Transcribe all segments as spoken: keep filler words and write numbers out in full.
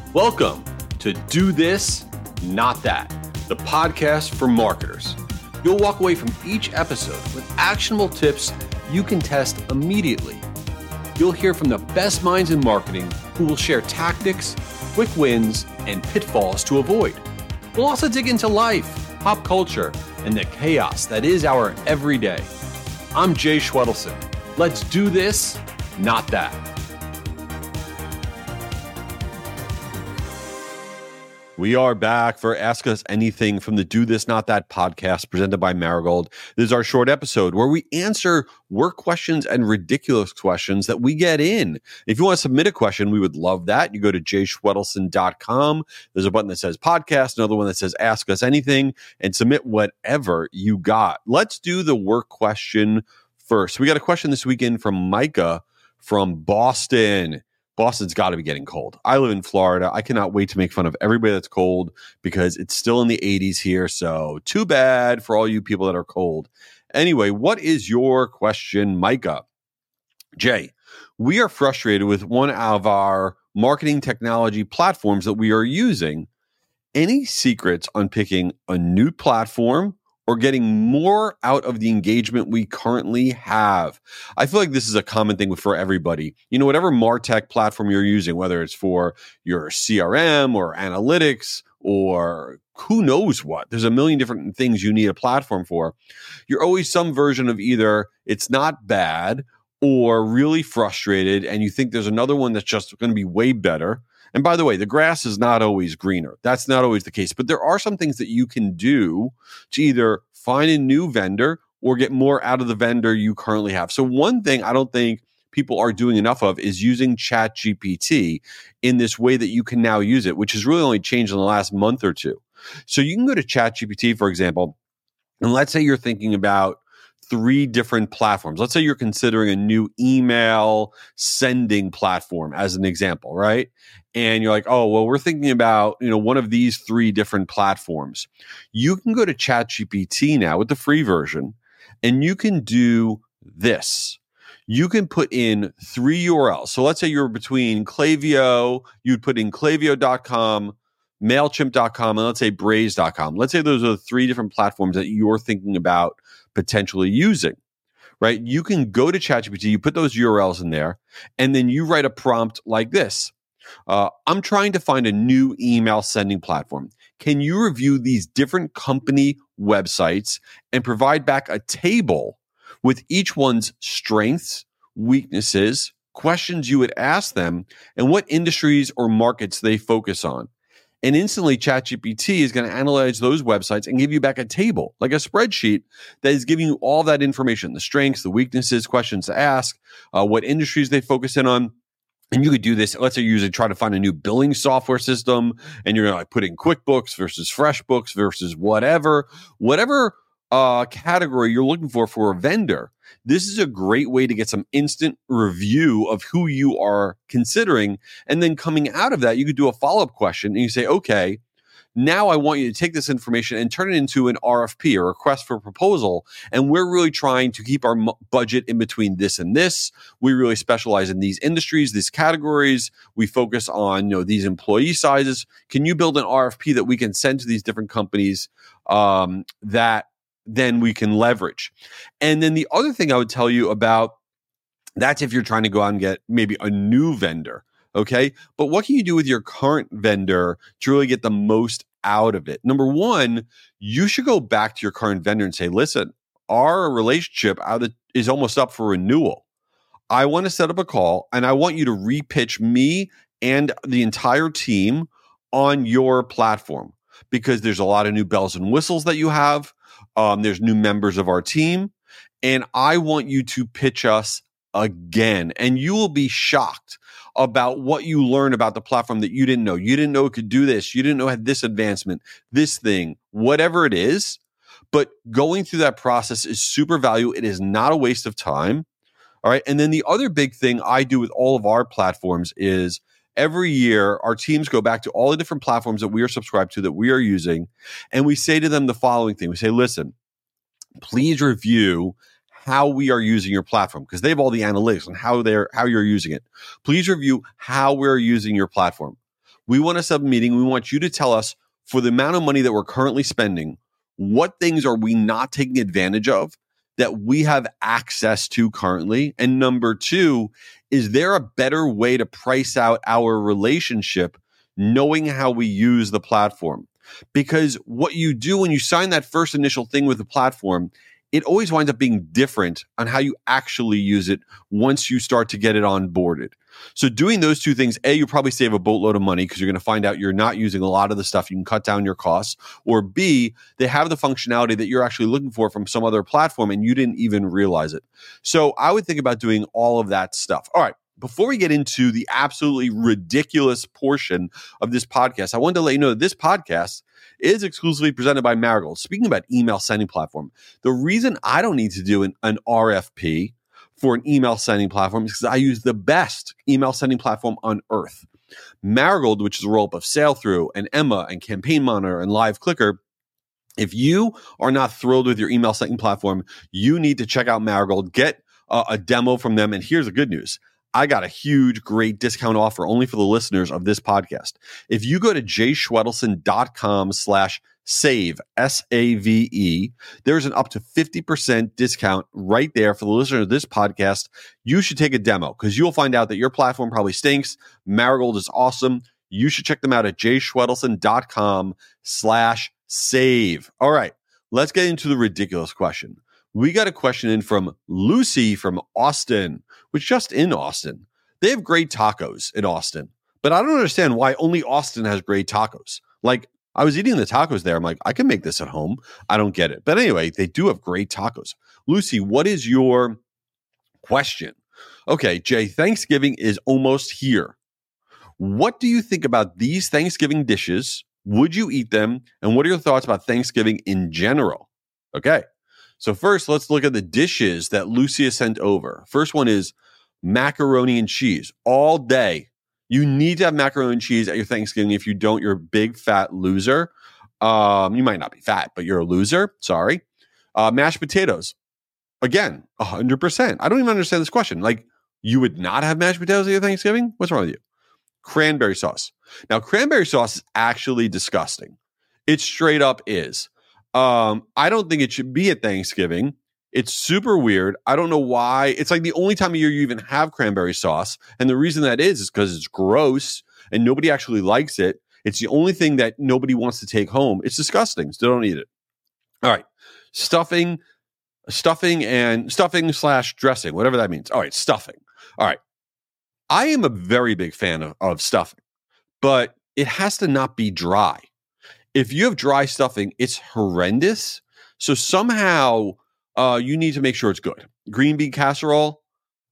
Welcome to Do This, Not That, the podcast for marketers. You'll walk away from each episode with actionable tips you can test immediately. You'll hear from the best minds in marketing who will share tactics, quick wins, and pitfalls to avoid. We'll also dig into life, pop culture, and the chaos that is our everyday. I'm Jay Schwedelson. Let's do this, not that. We are back for Ask Us Anything from the Do This, Not That podcast presented by Marigold. This is our short episode where we answer work questions and ridiculous questions that we get in. If you want to submit a question, we would love that. You go to jay schwedelson dot com. There's a button that says podcast, another one that says Ask Us Anything, and submit whatever you got. Let's do the work question first. We got a question this weekend from Micah from Boston. Boston's got to be getting cold. I live in Florida. I cannot wait to make fun of everybody that's cold because it's still in the eighties here. So too bad for all you people that are cold. Anyway, what is your question, Micah? Jay, we are frustrated with one of our marketing technology platforms that we are using. Any secrets on picking a new platform or getting more out of the engagement we currently have? I feel like this is a common thing for everybody. You know, whatever MarTech platform you're using, whether it's for your C R M or analytics or who knows what, there's a million different things you need a platform for. You're always some version of either it's not bad or really frustrated, and you think there's another one that's just going to be way better. And by the way, the grass is not always greener. That's not always the case. But there are some things that you can do to either find a new vendor or get more out of the vendor you currently have. So one thing I don't think people are doing enough of is using ChatGPT in this way that you can now use it, which has really only changed in the last month or two. So you can go to ChatGPT, for example, and let's say you're thinking about three different platforms. Let's say you're considering a new email sending platform as an example, right? And you're like, oh, well, we're thinking about, you know, one of these three different platforms. You can go to ChatGPT now with the free version, and you can do this. You can put in three U R Ls. So let's say you're between Klaviyo, you'd put in klaviyo dot com, MailChimp dot com, and let's say Braze dot com. Let's say those are the three different platforms that you're thinking about potentially using, right? You can go to ChatGPT, you put those U R Ls in there, and then you write a prompt like this. Uh, I'm trying to find a new email sending platform. Can you review these different company websites and provide back a table with each one's strengths, weaknesses, questions you would ask them, and what industries or markets they focus on? And instantly, ChatGPT is going to analyze those websites and give you back a table, like a spreadsheet that is giving you all that information, the strengths, the weaknesses, questions to ask, uh, what industries they focus in on. And you could do this. Let's say you're usually trying to find a new billing software system, and you're going to like put in QuickBooks versus FreshBooks versus whatever, whatever uh, category you're looking for for a vendor. This is a great way to get some instant review of who you are considering. And then coming out of that, you could do a follow-up question and you say, okay, now I want you to take this information and turn it into an R F P or request for proposal. And we're really trying to keep our m- budget in between this and this. We really specialize in these industries, these categories. We focus on, you know, these employee sizes. Can you build an R F P that we can send to these different companies um, that then we can leverage? And then the other thing I would tell you about, that's if you're trying to go out and get maybe a new vendor. Okay. But what can you do with your current vendor to really get the most out of it? Number one, you should go back to your current vendor and say, listen, our relationship is almost up for renewal. I want to set up a call and I want you to repitch me and the entire team on your platform because there's a lot of new bells and whistles that you have. Um, there's new members of our team, and I want you to pitch us again. And you will be shocked about what you learn about the platform that you didn't know. You didn't know it could do this. You didn't know it had this advancement, this thing, whatever it is. But going through that process is super valuable. It is not a waste of time. All right. And then the other big thing I do with all of our platforms is every year our teams go back to all the different platforms that we are subscribed to, that we are using, and we say to them the following thing. We say, listen, please review how we are using your platform, because they have all the analytics on how they're how you're using it. Please review how we're using your platform. We want to set up a meeting. We want you to tell us, for the amount of money that we're currently spending, what things are we not taking advantage of that we have access to currently? And number two, is there a better way to price out our relationship knowing how we use the platform? Because what you do when you sign that first initial thing with the platform, it always winds up being different on how you actually use it once you start to get it onboarded. So doing those two things, A, you probably save a boatload of money because you're going to find out you're not using a lot of the stuff. You can cut down your costs. Or B, they have the functionality that you're actually looking for from some other platform and you didn't even realize it. So I would think about doing all of that stuff. All right. Before we get into the absolutely ridiculous portion of this podcast, I wanted to let you know that this podcast is exclusively presented by Marigold. Speaking about email sending platform, the reason I don't need to do an, an R F P for an email sending platform is because I use the best email sending platform on earth. Marigold, which is a roll-up of Sailthrough and Emma and Campaign Monitor and Live Clicker. If you are not thrilled with your email sending platform, you need to check out Marigold. Get uh, a demo from them. And here's the good news. I got a huge, great discount offer only for the listeners of this podcast. If you go to jschwedelson.com slash save, S A V E, there's an up to fifty percent discount right there for the listeners of this podcast. You should take a demo because you'll find out that your platform probably stinks. Marigold is awesome. You should check them out at jschwedelson.com slash save. All right, let's get into the ridiculous question. We got a question in from Lucy from Austin, which just in Austin. They have great tacos in Austin, but I don't understand why only Austin has great tacos. Like, I was eating the tacos there. I'm like, I can make this at home. I don't get it. But anyway, they do have great tacos. Lucy, what is your question? Okay, Jay, Thanksgiving is almost here. What do you think about these Thanksgiving dishes? Would you eat them? And what are your thoughts about Thanksgiving in general? Okay. So first, let's look at the dishes that Lucia sent over. First one is macaroni and cheese. All day. You need to have macaroni and cheese at your Thanksgiving. If you don't, you're a big fat loser. Um, you might not be fat, but you're a loser. Sorry. Uh, mashed potatoes. Again, one hundred percent. I don't even understand this question. Like, you would not have mashed potatoes at your Thanksgiving? What's wrong with you? Cranberry sauce. Now, cranberry sauce is actually disgusting. It straight up is. Um, I don't think it should be at Thanksgiving. It's super weird. I don't know why. It's like the only time of year you even have cranberry sauce. And the reason that is, is because it's gross and nobody actually likes it. It's the only thing that nobody wants to take home. It's disgusting. So don't eat it. All right. Stuffing, stuffing and stuffing slash dressing, whatever that means. All right. Stuffing. All right. I am a very big fan of, of stuffing, but it has to not be dry. If you have dry stuffing, it's horrendous. So somehow uh, you need to make sure it's good. Green bean casserole,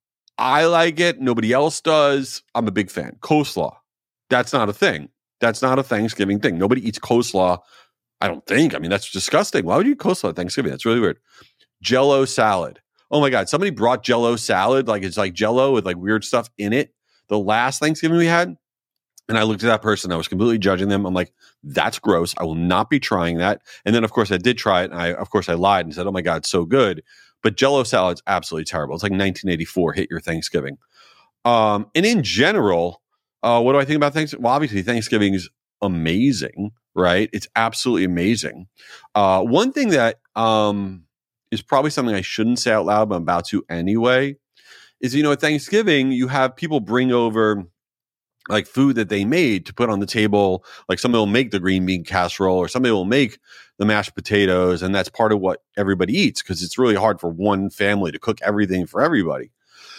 I like it. Nobody else does. I'm a big fan. Coleslaw, that's not a thing. That's not a Thanksgiving thing. Nobody eats coleslaw, I don't think. I mean, that's disgusting. Why would you eat coleslaw at Thanksgiving? That's really weird. Jell-O salad. Oh my God, somebody brought Jell-O salad. Like it's like Jell-O with like weird stuff in it. The last Thanksgiving we had, and I looked at that person. I was completely judging them. I'm like, that's gross. I will not be trying that. And then, of course, I did try it. And I, of course, I lied and said, oh, my God, it's so good. But Jell-O salad's absolutely terrible. It's like nineteen eighty-four hit your Thanksgiving. Um, and in general, uh, what do I think about Thanksgiving? Well, obviously, Thanksgiving is amazing, right? It's absolutely amazing. Uh, one thing that um, is probably something I shouldn't say out loud, but I'm about to anyway, is, you know, at Thanksgiving, you have people bring over like food that they made to put on the table. Like somebody will make the green bean casserole or somebody will make the mashed potatoes. And that's part of what everybody eats because it's really hard for one family to cook everything for everybody.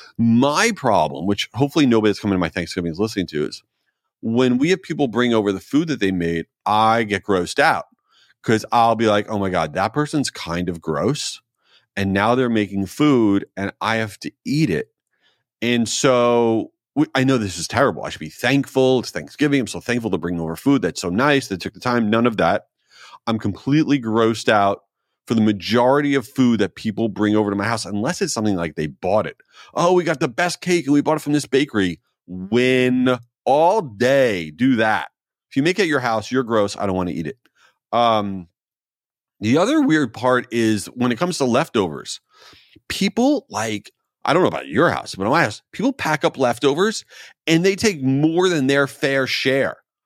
My problem, which hopefully nobody that's coming to my Thanksgiving is listening to, is when we have people bring over the food that they made, I get grossed out because I'll be like, oh my God, that person's kind of gross. And now they're making food and I have to eat it. And so I know this is terrible. I should be thankful. It's Thanksgiving. I'm so thankful to bring over food. That's so nice. They took the time. None of that. I'm completely grossed out for the majority of food that people bring over to my house, unless it's something like they bought it. Oh, we got the best cake and we bought it from this bakery. Win all day. Do that. If you make it at your house, you're gross. I don't want to eat it. Um, the other weird part is when it comes to leftovers, people like, I don't know about your house, but in my house, people pack up leftovers and they take more than their fair share.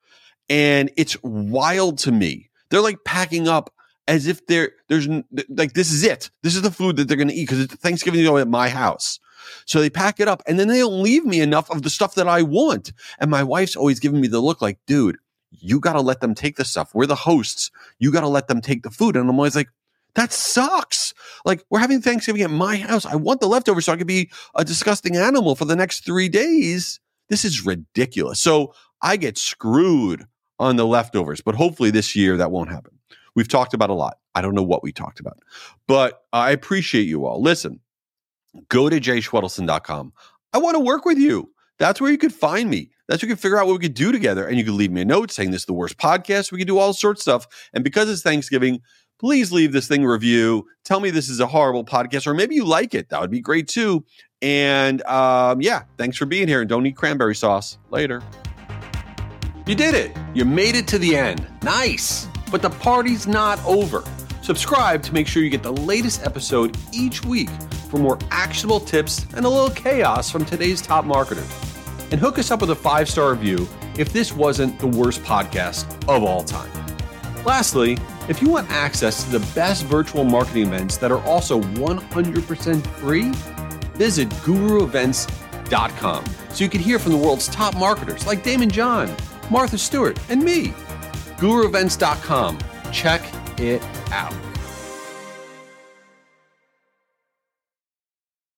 And it's wild to me. They're like packing up as if they're, there's like, this is it. This is the food that they're going to eat because it's Thanksgiving you know, at my house. So they pack it up and then they don't leave me enough of the stuff that I want. And my wife's always giving me the look like, dude, you got to let them take the stuff. We're the hosts. You got to let them take the food. And I'm always like, that sucks. Like, we're having Thanksgiving at my house. I want the leftovers so I could be a disgusting animal for the next three days. This is ridiculous. So I get screwed on the leftovers, but hopefully this year that won't happen. We've talked about a lot. I don't know what we talked about, but I appreciate you all. Listen, go to jay schwedelson dot com. I want to work with you. That's where you could find me. That's where you can figure out what we could do together. And you can leave me a note saying this is the worst podcast. We can do all sorts of stuff. And because it's Thanksgiving, please leave this thing a review. Tell me this is a horrible podcast, or maybe you like it. That would be great too. And um, yeah, thanks for being here. And don't eat cranberry sauce. Later. You did it. You made it to the end. Nice. But the party's not over. Subscribe to make sure you get the latest episode each week for more actionable tips and a little chaos from today's top marketers. And hook us up with a five-star review if this wasn't the worst podcast of all time. Lastly, if you want access to the best virtual marketing events that are also one hundred percent free, visit guru events dot com so you can hear from the world's top marketers like Damon John, Martha Stewart, and me. guru events dot com. Check it out.